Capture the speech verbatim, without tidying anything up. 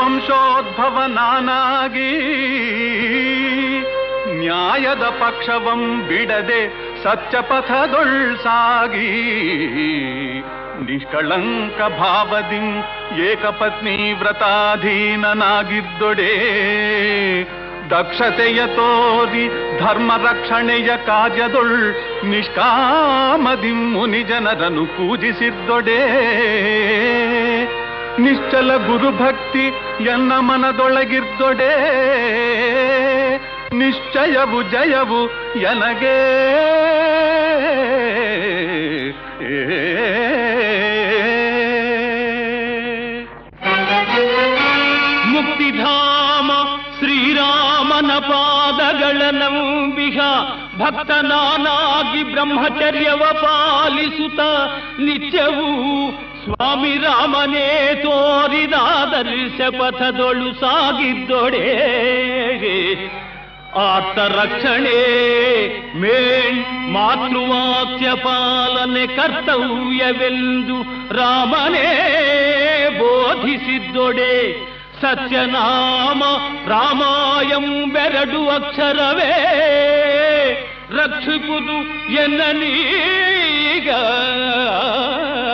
ವಂಶೋದ್ಭವನಾನಾಗಿ ನ್ಯಾಯದ ಪಕ್ಷವಂ ಬಿಡದೆ ಸತ್ಯಪಥದೊಳ್ ಸಾಗಿ ನಿಷ್ಕಳಂಕ ಭಾವದಿಂ ಏಕಪತ್ನಿ ವ್ರತಾಧೀನನಾಗಿದ್ದೊಡೆ ದಕ್ಷತೆಯ ತೋರಿ ಧರ್ಮ ರಕ್ಷಣೆಯ ಕಾರ್ಯದೊಳ್ ನಿಷ್ಕಾಮದಿಂ ಮುನಿ ಜನರನ್ನು ಪೂಜಿಸಿದ್ದೊಡೆ ನಿಶ್ಚಲ ಗುರುಭಕ್ತಿ ಎನ್ನ ಮನದೊಳಗಿದ್ದೊಡೆ ನಿಶ್ಚಯವು ಜಯವು ಎನಗೆ ಮುಕ್ತಿಧಾಮ ಶ್ರೀರಾಮನ ಪಾದಗಳ ನಂಬಿಹ ಭಕ್ತನಾನಾಗಿ ಬ್ರಹ್ಮಚರ್ಯವ ಪಾಲಿಸುತ್ತ ನಿತ್ಯವೂ ಸ್ವಾಮಿ ರಾಮನೇ ತೋರಿದಾದರ್ಶ ಪಥದೊಳು ಸಾಗಿದ್ದೊಡೆ ಆತ ರಕ್ಷಣೆ ಮೇಣ್ ಮಾತೃವಾಕ್ಯ ಪಾಲನೆ ಕರ್ತವ್ಯವೆಂದು ರಾಮನೇ ಬೋಧಿಸಿದ್ದೊಡೆ ಸತ್ಯನಾಮ ರಾಮಾಯಂಬೆರಡು ಅಕ್ಷರವೇ ರಕ್ಷಿಪುದು ಎನ್ನನೀಗ